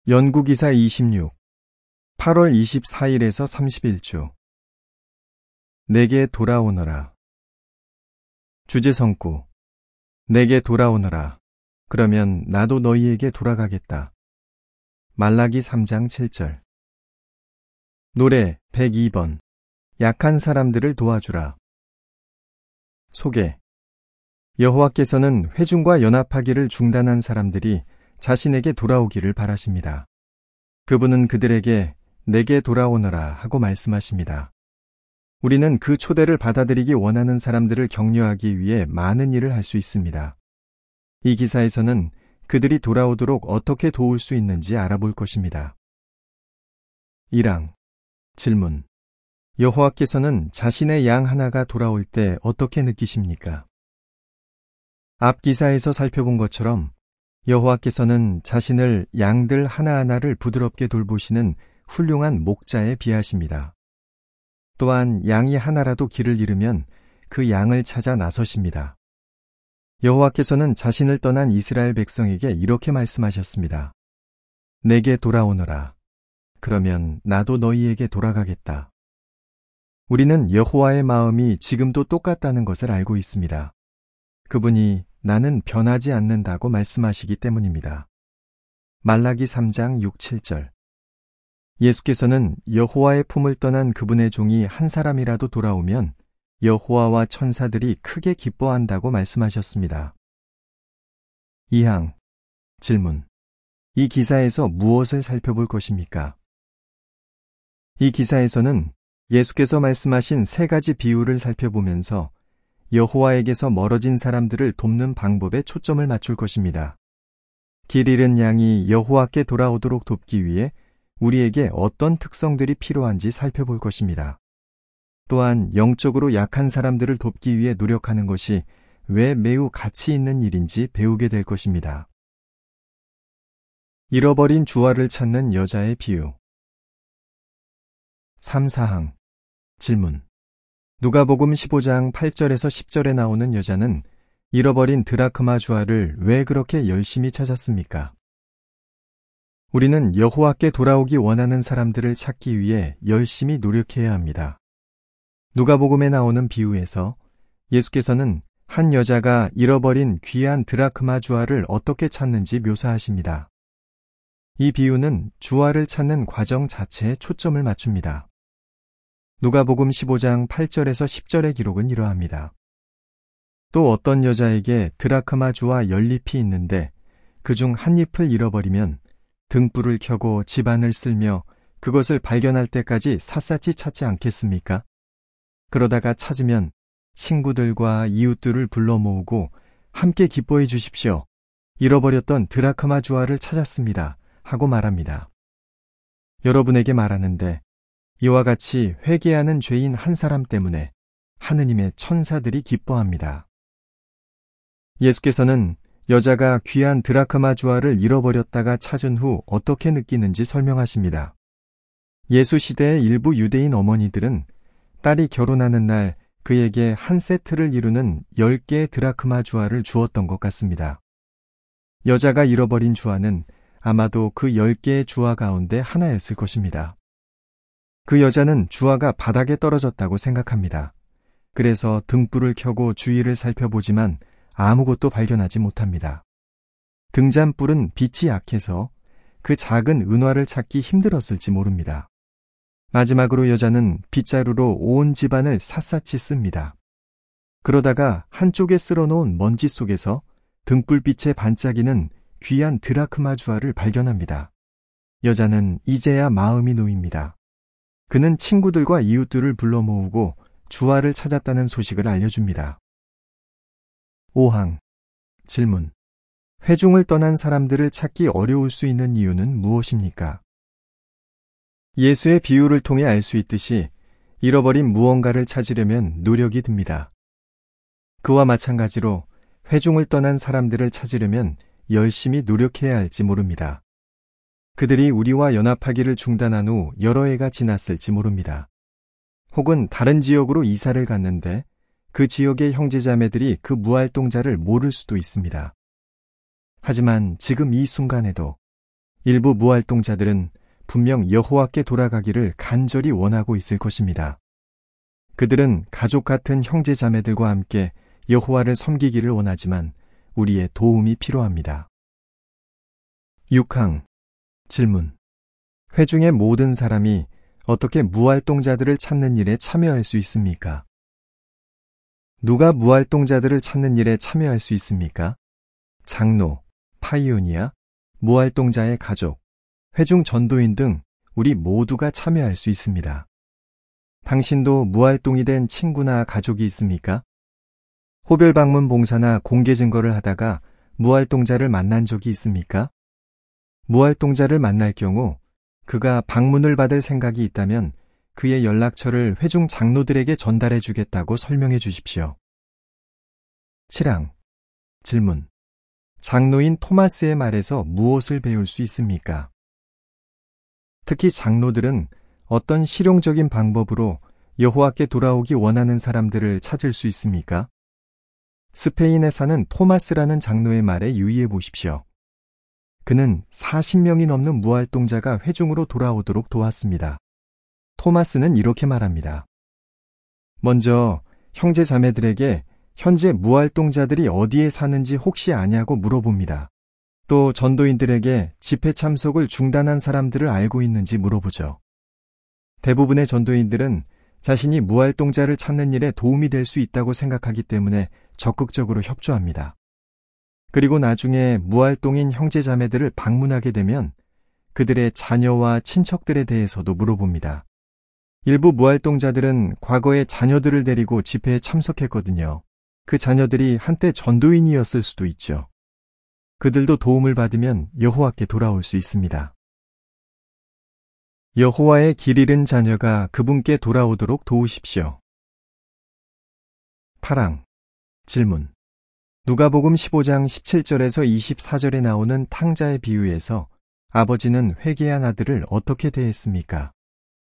연구기사 26, 8월 24일에서 31주. 내게 돌아오너라. 주제성구. 내게 돌아오너라. 그러면 나도 너희에게 돌아가겠다. 말라기 3장 7절. 노래 102번. 약한 사람들을 도와주라. 소개. 여호와께서는 회중과 연합하기를 중단한 사람들이 자신에게 돌아오기를 바라십니다. 그분은 그들에게 내게 돌아오너라 하고 말씀하십니다. 우리는 그 초대를 받아들이기 원하는 사람들을 격려하기 위해 많은 일을 할 수 있습니다. 이 기사에서는 그들이 돌아오도록 어떻게 도울 수 있는지 알아볼 것입니다. 1항. 질문. 여호와께서는 자신의 양 하나가 돌아올 때 어떻게 느끼십니까? 앞 기사에서 살펴본 것처럼 여호와께서는 자신을 양들 하나하나를 부드럽게 돌보시는 훌륭한 목자에 비하십니다. 또한 양이 하나라도 길을 잃으면 그 양을 찾아 나서십니다. 여호와께서는 자신을 떠난 이스라엘 백성에게 이렇게 말씀하셨습니다. 내게 돌아오너라. 그러면 나도 너희에게 돌아가겠다. 우리는 여호와의 마음이 지금도 똑같다는 것을 알고 있습니다. 그분이 나는 변하지 않는다고 말씀하시기 때문입니다. 말라기 3장 6, 7절. 예수께서는 여호와의 품을 떠난 그분의 종이 한 사람이라도 돌아오면 여호와와 천사들이 크게 기뻐한다고 말씀하셨습니다. 2항. 질문. 이 기사에서 무엇을 살펴볼 것입니까? 이 기사에서는 예수께서 말씀하신 세 가지 비유를 살펴보면서 여호와에게서 멀어진 사람들을 돕는 방법에 초점을 맞출 것입니다. 길 잃은 양이 여호와께 돌아오도록 돕기 위해 우리에게 어떤 특성들이 필요한지 살펴볼 것입니다. 또한 영적으로 약한 사람들을 돕기 위해 노력하는 것이 왜 매우 가치 있는 일인지 배우게 될 것입니다. 잃어버린 주화를 찾는 여자의 비유. 3, 4항. 질문. 누가복음 15장 8절에서 10절에 나오는 여자는 잃어버린 드라크마 주화를 왜 그렇게 열심히 찾았습니까? 우리는 여호와께 돌아오기 원하는 사람들을 찾기 위해 열심히 노력해야 합니다. 누가복음에 나오는 비유에서 예수께서는 한 여자가 잃어버린 귀한 드라크마 주화를 어떻게 찾는지 묘사하십니다. 이 비유는 주화를 찾는 과정 자체에 초점을 맞춥니다. 누가복음 15장 8절에서 10절의 기록은 이러합니다. 또 어떤 여자에게 드라크마 주화 10잎이 있는데 그중 한 잎을 잃어버리면 등불을 켜고 집안을 쓸며 그것을 발견할 때까지 샅샅이 찾지 않겠습니까? 그러다가 찾으면 친구들과 이웃들을 불러 모으고 함께 기뻐해 주십시오. 잃어버렸던 드라크마 주화를 찾았습니다. 하고 말합니다. 여러분에게 말하는데 이와 같이 회개하는 죄인 한 사람 때문에 하느님의 천사들이 기뻐합니다. 예수께서는 여자가 귀한 드라크마 주화를 잃어버렸다가 찾은 후 어떻게 느끼는지 설명하십니다. 예수 시대의 일부 유대인 어머니들은 딸이 결혼하는 날 그에게 한 세트를 이루는 10개의 드라크마 주화를 주었던 것 같습니다. 여자가 잃어버린 주화는 아마도 그 10개의 주화 가운데 하나였을 것입니다. 그 여자는 주화가 바닥에 떨어졌다고 생각합니다. 그래서 등불을 켜고 주위를 살펴보지만 아무것도 발견하지 못합니다. 등잔불은 빛이 약해서 그 작은 은화를 찾기 힘들었을지 모릅니다. 마지막으로 여자는 빗자루로 온 집안을 샅샅이 씁니다. 그러다가 한쪽에 쓸어놓은 먼지 속에서 등불빛에 반짝이는 귀한 드라크마 주화를 발견합니다. 여자는 이제야 마음이 놓입니다. 그는 친구들과 이웃들을 불러 모으고 주화를 찾았다는 소식을 알려줍니다. 5항. 질문. 회중을 떠난 사람들을 찾기 어려울 수 있는 이유는 무엇입니까? 예수의 비유를 통해 알 수 있듯이 잃어버린 무언가를 찾으려면 노력이 듭니다. 그와 마찬가지로 회중을 떠난 사람들을 찾으려면 열심히 노력해야 할지 모릅니다. 그들이 우리와 연합하기를 중단한 후 여러 해가 지났을지 모릅니다. 혹은 다른 지역으로 이사를 갔는데 그 지역의 형제자매들이 그 무활동자를 모를 수도 있습니다. 하지만 지금 이 순간에도 일부 무활동자들은 분명 여호와께 돌아가기를 간절히 원하고 있을 것입니다. 그들은 가족 같은 형제 자매들과 함께 여호와를 섬기기를 원하지만 우리의 도움이 필요합니다. 6항 질문. 회중의 모든 사람이 어떻게 무활동자들을 찾는 일에 참여할 수 있습니까? 누가 무활동자들을 찾는 일에 참여할 수 있습니까? 장로, 파이오니아, 무활동자의 가족, 회중 전도인 등 우리 모두가 참여할 수 있습니다. 당신도 무활동이 된 친구나 가족이 있습니까? 호별 방문 봉사나 공개 증거를 하다가 무활동자를 만난 적이 있습니까? 무활동자를 만날 경우 그가 방문을 받을 생각이 있다면 그의 연락처를 회중 장로들에게 전달해 주겠다고 설명해 주십시오. 7항 질문. 장로인 토마스의 말에서 무엇을 배울 수 있습니까? 특히 장로들은 어떤 실용적인 방법으로 여호와께 돌아오기 원하는 사람들을 찾을 수 있습니까? 스페인에 사는 토마스라는 장로의 말에 유의해 보십시오. 그는 40명이 넘는 무활동자가 회중으로 돌아오도록 도왔습니다. 토마스는 이렇게 말합니다. 먼저 형제 자매들에게 현재 무활동자들이 어디에 사는지 혹시 아냐고 물어봅니다. 또 전도인들에게 집회 참석을 중단한 사람들을 알고 있는지 물어보죠. 대부분의 전도인들은 자신이 무활동자를 찾는 일에 도움이 될 수 있다고 생각하기 때문에 적극적으로 협조합니다. 그리고 나중에 무활동인 형제 자매들을 방문하게 되면 그들의 자녀와 친척들에 대해서도 물어봅니다. 일부 무활동자들은 과거에 자녀들을 데리고 집회에 참석했거든요. 그 자녀들이 한때 전도인이었을 수도 있죠. 그들도 도움을 받으면 여호와께 돌아올 수 있습니다. 여호와의 길 잃은 자녀가 그분께 돌아오도록 도우십시오. 8항 질문. 누가복음 15장 17절에서 24절에 나오는 탕자의 비유에서 아버지는 회개한 아들을 어떻게 대했습니까?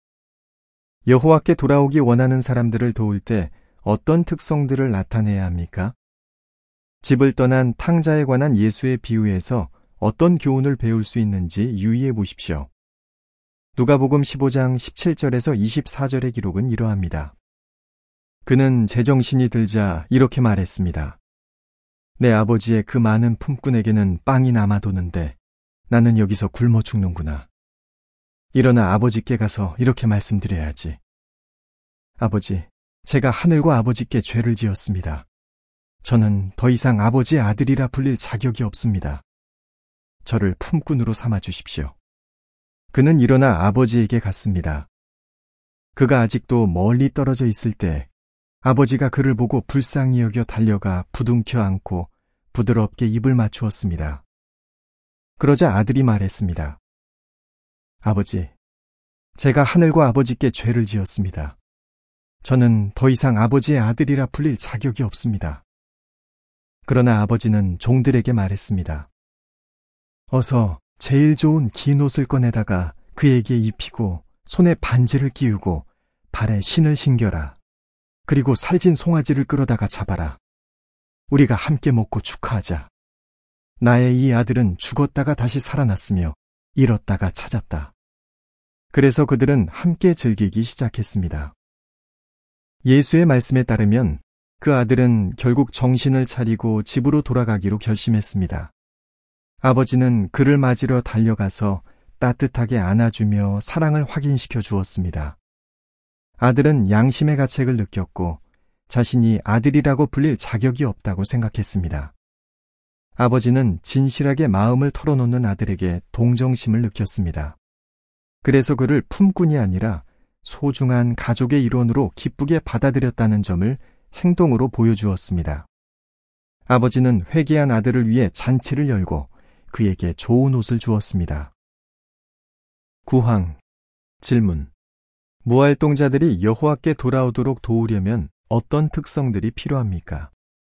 여호와께 돌아오기 원하는 사람들을 도울 때 어떤 특성들을 나타내야 합니까? 집을 떠난 탕자에 관한 예수의 비유에서 어떤 교훈을 배울 수 있는지 유의해 보십시오. 누가복음 15장 17절에서 24절의 기록은 이러합니다. 그는 제정신이 들자 이렇게 말했습니다. 내 아버지의 그 많은 품꾼에게는 빵이 남아도는데 나는 여기서 굶어 죽는구나. 일어나 아버지께 가서 이렇게 말씀드려야지. 아버지, 제가 하늘과 아버지께 죄를 지었습니다. 저는 더 이상 아버지의 아들이라 불릴 자격이 없습니다. 저를 품꾼으로 삼아 주십시오. 그는 일어나 아버지에게 갔습니다. 그가 아직도 멀리 떨어져 있을 때 아버지가 그를 보고 불쌍히 여겨 달려가 부둥켜 안고 부드럽게 입을 맞추었습니다. 그러자 아들이 말했습니다. 아버지, 제가 하늘과 아버지께 죄를 지었습니다. 저는 더 이상 아버지의 아들이라 불릴 자격이 없습니다. 그러나 아버지는 종들에게 말했습니다. 어서 제일 좋은 긴 옷을 꺼내다가 그에게 입히고 손에 반지를 끼우고 발에 신을 신겨라. 그리고 살진 송아지를 끌어다가 잡아라. 우리가 함께 먹고 축하하자. 나의 이 아들은 죽었다가 다시 살아났으며 잃었다가 찾았다. 그래서 그들은 함께 즐기기 시작했습니다. 예수의 말씀에 따르면 그 아들은 결국 정신을 차리고 집으로 돌아가기로 결심했습니다. 아버지는 그를 맞으러 달려가서 따뜻하게 안아주며 사랑을 확인시켜 주었습니다. 아들은 양심의 가책을 느꼈고 자신이 아들이라고 불릴 자격이 없다고 생각했습니다. 아버지는 진실하게 마음을 털어놓는 아들에게 동정심을 느꼈습니다. 그래서 그를 품꾼이 아니라 소중한 가족의 일원으로 기쁘게 받아들였다는 점을 행동으로 보여주었습니다. 아버지는 회개한 아들을 위해 잔치를 열고 그에게 좋은 옷을 주었습니다. 9항 질문. 무활동자들이 여호와께 돌아오도록 도우려면 어떤 특성들이 필요합니까?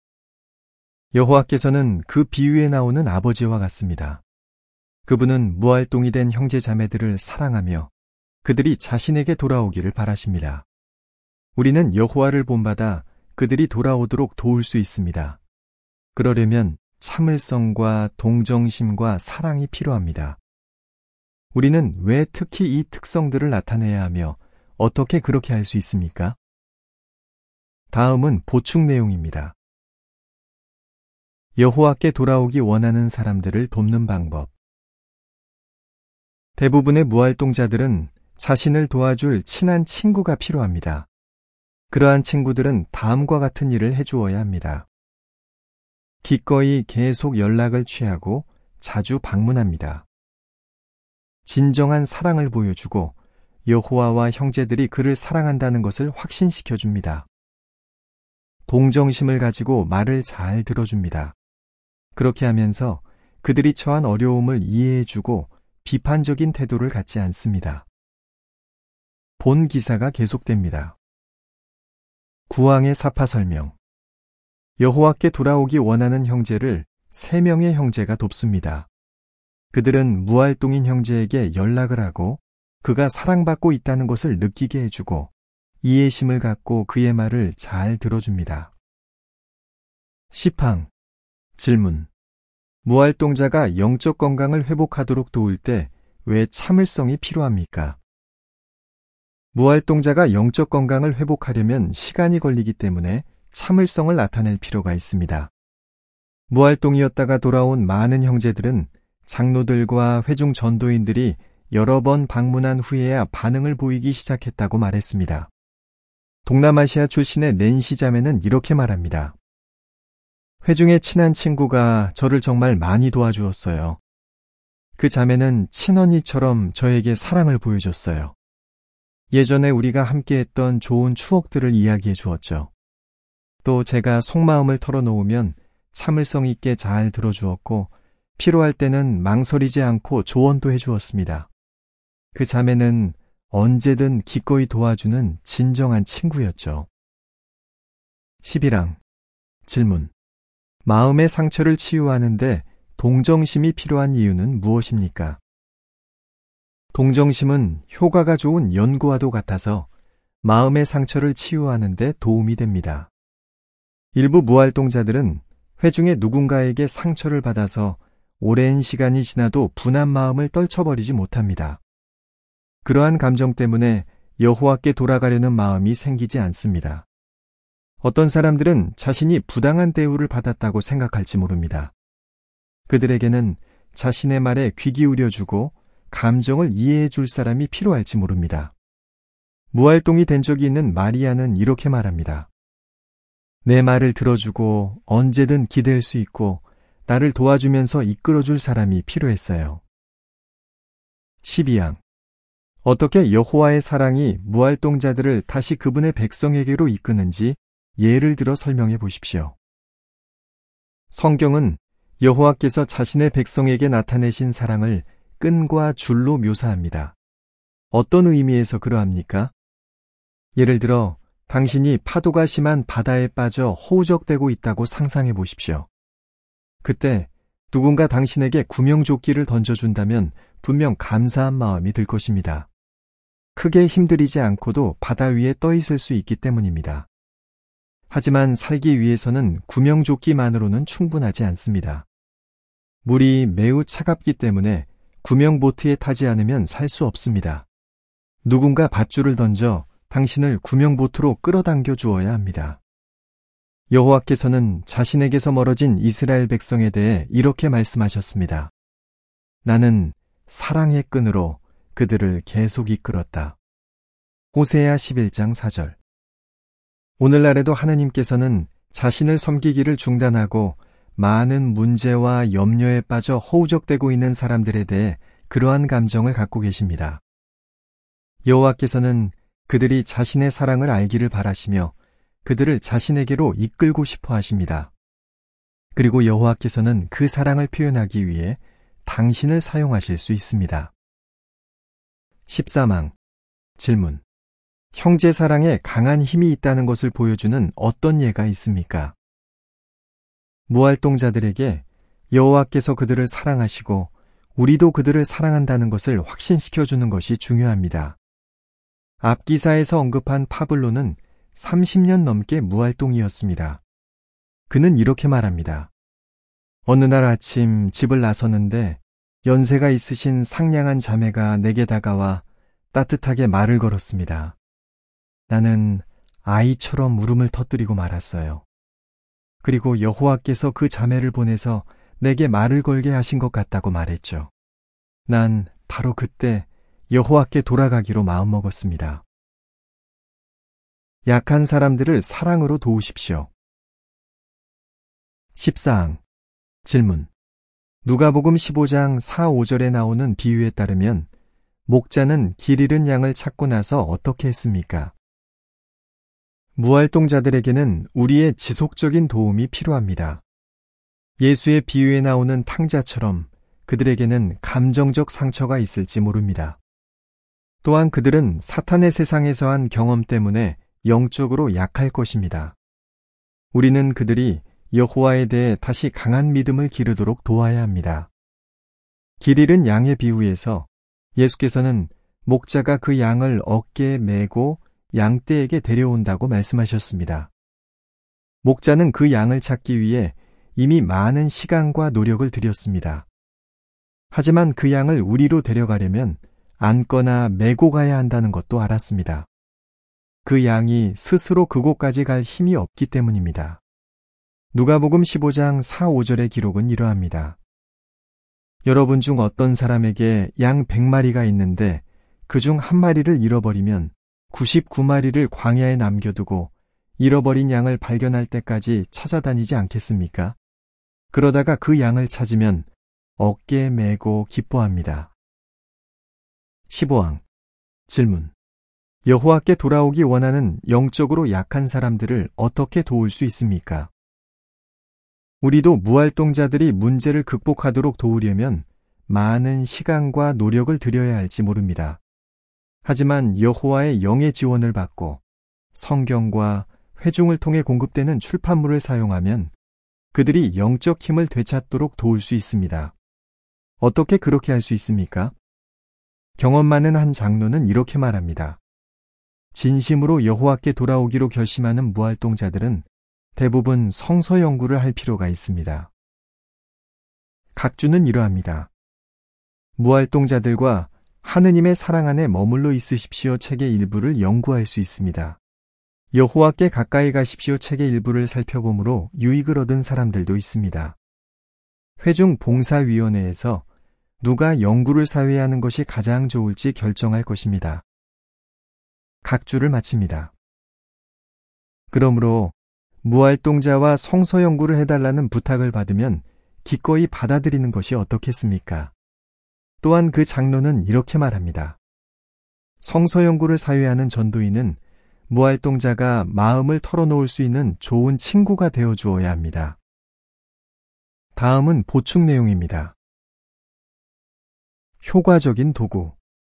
여호와께서는 그 비유에 나오는 아버지와 같습니다. 그분은 무활동이 된 형제 자매들을 사랑하며 그들이 자신에게 돌아오기를 바라십니다. 우리는 여호와를 본받아 그들이 돌아오도록 도울 수 있습니다. 그러려면 참을성과 동정심과 사랑이 필요합니다. 우리는 왜 특히 이 특성들을 나타내야 하며 어떻게 그렇게 할 수 있습니까? 다음은 보충 내용입니다. 여호와께 돌아오기 원하는 사람들을 돕는 방법. 대부분의 무활동자들은 자신을 도와줄 친한 친구가 필요합니다. 그러한 친구들은 다음과 같은 일을 해주어야 합니다. 기꺼이 계속 연락을 취하고 자주 방문합니다. 진정한 사랑을 보여주고 여호와와 형제들이 그를 사랑한다는 것을 확신시켜 줍니다. 동정심을 가지고 말을 잘 들어줍니다. 그렇게 하면서 그들이 처한 어려움을 이해해주고 비판적인 태도를 갖지 않습니다. 본 기사가 계속됩니다. 구왕의 사파 설명. 여호와께 돌아오기 원하는 형제를 3명의 형제가 돕습니다. 그들은 무활동인 형제에게 연락을 하고 그가 사랑받고 있다는 것을 느끼게 해주고 이해심을 갖고 그의 말을 잘 들어줍니다. 시팡. 질문. 무활동자가 영적 건강을 회복하도록 도울 때 왜 참을성이 필요합니까? 무활동자가 영적 건강을 회복하려면 시간이 걸리기 때문에 참을성을 나타낼 필요가 있습니다. 무활동이었다가 돌아온 많은 형제들은 장로들과 회중 전도인들이 여러 번 방문한 후에야 반응을 보이기 시작했다고 말했습니다. 동남아시아 출신의 낸시 자매는 이렇게 말합니다. 회중의 친한 친구가 저를 정말 많이 도와주었어요. 그 자매는 친언니처럼 저에게 사랑을 보여줬어요. 예전에 우리가 함께했던 좋은 추억들을 이야기해 주었죠. 또 제가 속마음을 털어놓으면 참을성 있게 잘 들어주었고 필요할 때는 망설이지 않고 조언도 해주었습니다. 그 자매는 언제든 기꺼이 도와주는 진정한 친구였죠. 11항. 질문. 마음의 상처를 치유하는데 동정심이 필요한 이유는 무엇입니까? 동정심은 효과가 좋은 연고와도 같아서 마음의 상처를 치유하는 데 도움이 됩니다. 일부 무활동자들은 회중의 누군가에게 상처를 받아서 오랜 시간이 지나도 분한 마음을 떨쳐버리지 못합니다. 그러한 감정 때문에 여호와께 돌아가려는 마음이 생기지 않습니다. 어떤 사람들은 자신이 부당한 대우를 받았다고 생각할지 모릅니다. 그들에게는 자신의 말에 귀 기울여주고 감정을 이해해 줄 사람이 필요할지 모릅니다. 무활동이 된 적이 있는 마리아는 이렇게 말합니다. 내 말을 들어주고 언제든 기댈 수 있고 나를 도와주면서 이끌어줄 사람이 필요했어요. 12항. 어떻게 여호와의 사랑이 무활동자들을 다시 그분의 백성에게로 이끄는지 예를 들어 설명해 보십시오. 성경은 여호와께서 자신의 백성에게 나타내신 사랑을 끈과 줄로 묘사합니다. 어떤 의미에서 그러합니까? 예를 들어 당신이 파도가 심한 바다에 빠져 허우적대고 있다고 상상해 보십시오. 그때 누군가 당신에게 구명조끼를 던져준다면 분명 감사한 마음이 들 것입니다. 크게 힘들이지 않고도 바다 위에 떠 있을 수 있기 때문입니다. 하지만 살기 위해서는 구명조끼만으로는 충분하지 않습니다. 물이 매우 차갑기 때문에 구명보트에 타지 않으면 살 수 없습니다. 누군가 밧줄을 던져 당신을 구명보트로 끌어당겨 주어야 합니다. 여호와께서는 자신에게서 멀어진 이스라엘 백성에 대해 이렇게 말씀하셨습니다. 나는 사랑의 끈으로 그들을 계속 이끌었다. 호세아 11장 4절. 오늘날에도 하느님께서는 자신을 섬기기를 중단하고 많은 문제와 염려에 빠져 허우적대고 있는 사람들에 대해 그러한 감정을 갖고 계십니다. 여호와께서는 그들이 자신의 사랑을 알기를 바라시며 그들을 자신에게로 이끌고 싶어 하십니다. 그리고 여호와께서는 그 사랑을 표현하기 위해 당신을 사용하실 수 있습니다. 13항. 질문. 형제 사랑에 강한 힘이 있다는 것을 보여주는 어떤 예가 있습니까? 무활동자들에게 여호와께서 그들을 사랑하시고 우리도 그들을 사랑한다는 것을 확신시켜주는 것이 중요합니다. 앞 기사에서 언급한 파블로는 30년 넘게 무활동이었습니다. 그는 이렇게 말합니다. 어느 날 아침 집을 나섰는데 연세가 있으신 상냥한 자매가 내게 다가와 따뜻하게 말을 걸었습니다. 나는 아이처럼 울음을 터뜨리고 말았어요. 그리고 여호와께서 그 자매를 보내서 내게 말을 걸게 하신 것 같다고 말했죠. 난 바로 그때 여호와께 돌아가기로 마음먹었습니다. 약한 사람들을 사랑으로 도우십시오. 14항 질문. 누가복음 15장 4, 5절에 나오는 비유에 따르면 목자는 길 잃은 양을 찾고 나서 어떻게 했습니까? 무활동자들에게는 우리의 지속적인 도움이 필요합니다. 예수의 비유에 나오는 탕자처럼 그들에게는 감정적 상처가 있을지 모릅니다. 또한 그들은 사탄의 세상에서 한 경험 때문에 영적으로 약할 것입니다. 우리는 그들이 여호와에 대해 다시 강한 믿음을 기르도록 도와야 합니다. 길 잃은 양의 비유에서 예수께서는 목자가 그 양을 어깨에 메고 양떼에게 데려온다고 말씀하셨습니다. 목자는 그 양을 찾기 위해 이미 많은 시간과 노력을 들였습니다. 하지만 그 양을 우리로 데려가려면 안거나 메고 가야 한다는 것도 알았습니다. 그 양이 스스로 그곳까지 갈 힘이 없기 때문입니다. 누가복음 15장 4, 5절의 기록은 이러합니다. 여러분 중 어떤 사람에게 양 100마리가 있는데 그중 한 마리를 잃어버리면 99마리를 광야에 남겨두고 잃어버린 양을 발견할 때까지 찾아다니지 않겠습니까? 그러다가 그 양을 찾으면 어깨에 메고 기뻐합니다. 15항 질문. 여호와께 돌아오기 원하는 영적으로 약한 사람들을 어떻게 도울 수 있습니까? 우리도 무활동자들이 문제를 극복하도록 도우려면 많은 시간과 노력을 들여야 할지 모릅니다. 하지만 여호와의 영의 지원을 받고 성경과 회중을 통해 공급되는 출판물을 사용하면 그들이 영적 힘을 되찾도록 도울 수 있습니다. 어떻게 그렇게 할 수 있습니까? 경험 많은 한 장로는 이렇게 말합니다. 진심으로 여호와께 돌아오기로 결심하는 무활동자들은 대부분 성서 연구를 할 필요가 있습니다. 각주는 이러합니다. 무활동자들과 하느님의 사랑 안에 머물러 있으십시오 책의 일부를 연구할 수 있습니다. 여호와께 가까이 가십시오 책의 일부를 살펴보므로 유익을 얻은 사람들도 있습니다. 회중 봉사위원회에서 누가 연구를 사회하는 것이 가장 좋을지 결정할 것입니다. 각주를 마칩니다. 그러므로 무활동자와 성서 연구를 해달라는 부탁을 받으면 기꺼이 받아들이는 것이 어떻겠습니까? 또한 그 장로는 이렇게 말합니다. 성서 연구를 사회하는 전도인은 무활동자가 마음을 털어놓을 수 있는 좋은 친구가 되어 주어야 합니다. 다음은 보충 내용입니다. 효과적인 도구.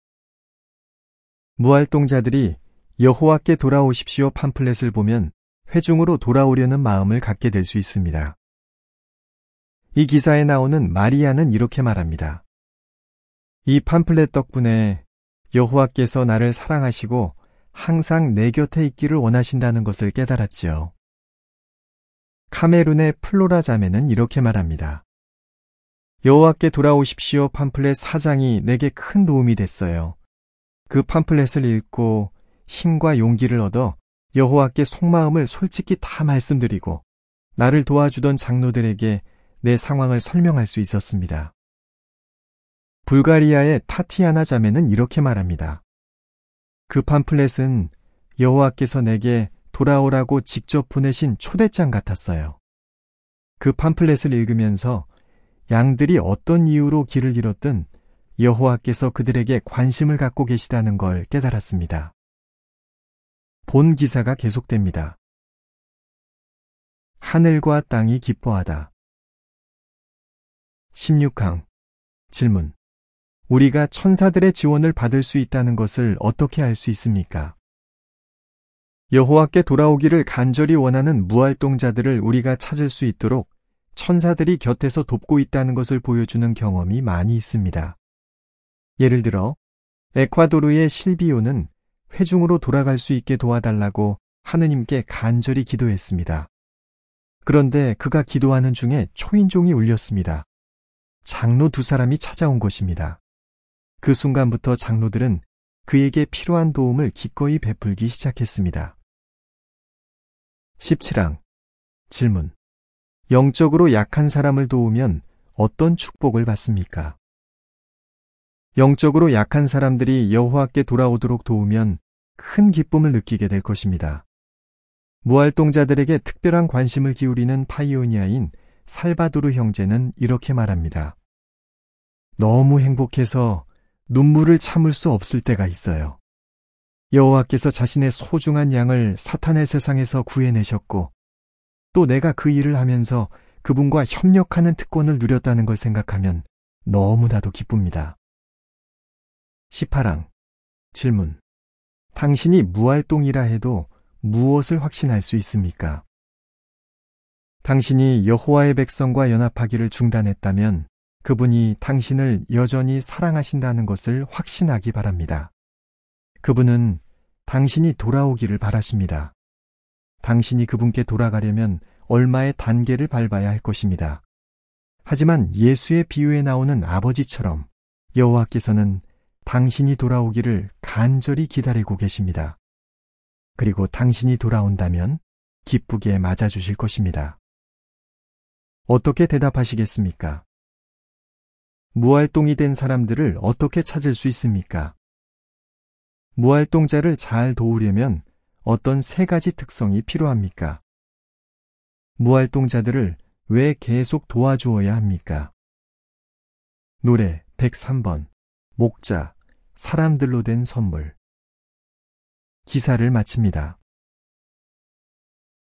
무활동자들이 여호와께 돌아오십시오 팜플렛을 보면 회중으로 돌아오려는 마음을 갖게 될 수 있습니다. 이 기사에 나오는 마리아는 이렇게 말합니다. 이 팜플렛 덕분에 여호와께서 나를 사랑하시고 항상 내 곁에 있기를 원하신다는 것을 깨달았지요. 카메룬의 플로라 자매는 이렇게 말합니다. 여호와께 돌아오십시오 팜플렛 4장이 내게 큰 도움이 됐어요. 그 팜플렛을 읽고 힘과 용기를 얻어 여호와께 속마음을 솔직히 다 말씀드리고 나를 도와주던 장로들에게 내 상황을 설명할 수 있었습니다. 불가리아의 타티아나 자매는 이렇게 말합니다. 그 팜플렛은 여호와께서 내게 돌아오라고 직접 보내신 초대장 같았어요. 그 팜플렛을 읽으면서 양들이 어떤 이유로 길을 잃었든 여호와께서 그들에게 관심을 갖고 계시다는 걸 깨달았습니다. 본 기사가 계속됩니다. 하늘과 땅이 기뻐하다. 16항 질문. 우리가 천사들의 지원을 받을 수 있다는 것을 어떻게 알 수 있습니까? 여호와께 돌아오기를 간절히 원하는 무활동자들을 우리가 찾을 수 있도록 천사들이 곁에서 돕고 있다는 것을 보여주는 경험이 많이 있습니다. 예를 들어 에콰도르의 실비오는 회중으로 돌아갈 수 있게 도와달라고 하느님께 간절히 기도했습니다. 그런데 그가 기도하는 중에 초인종이 울렸습니다. 장로 두 사람이 찾아온 것입니다. 그 순간부터 장로들은 그에게 필요한 도움을 기꺼이 베풀기 시작했습니다. 17항 질문. 영적으로 약한 사람을 도우면 어떤 축복을 받습니까? 영적으로 약한 사람들이 여호와께 돌아오도록 도우면 큰 기쁨을 느끼게 될 것입니다. 무활동자들에게 특별한 관심을 기울이는 파이오니아인 살바도르 형제는 이렇게 말합니다. 너무 행복해서 눈물을 참을 수 없을 때가 있어요. 여호와께서 자신의 소중한 양을 사탄의 세상에서 구해내셨고 또 내가 그 일을 하면서 그분과 협력하는 특권을 누렸다는 걸 생각하면 너무나도 기쁩니다. 18항 질문. 당신이 무활동이라 해도 무엇을 확신할 수 있습니까? 당신이 여호와의 백성과 연합하기를 중단했다면 그분이 당신을 여전히 사랑하신다는 것을 확신하기 바랍니다. 그분은 당신이 돌아오기를 바라십니다. 당신이 그분께 돌아가려면 얼마의 단계를 밟아야 할 것입니다. 하지만 예수의 비유에 나오는 아버지처럼 여호와께서는 당신이 돌아오기를 간절히 기다리고 계십니다. 그리고 당신이 돌아온다면 기쁘게 맞아주실 것입니다. 어떻게 대답하시겠습니까? 무활동이 된 사람들을 어떻게 찾을 수 있습니까? 무활동자를 잘 도우려면 어떤 세 가지 특성이 필요합니까? 무활동자들을 왜 계속 도와주어야 합니까? 노래 103번 목자, 사람들로 된 선물. 기사를 마칩니다.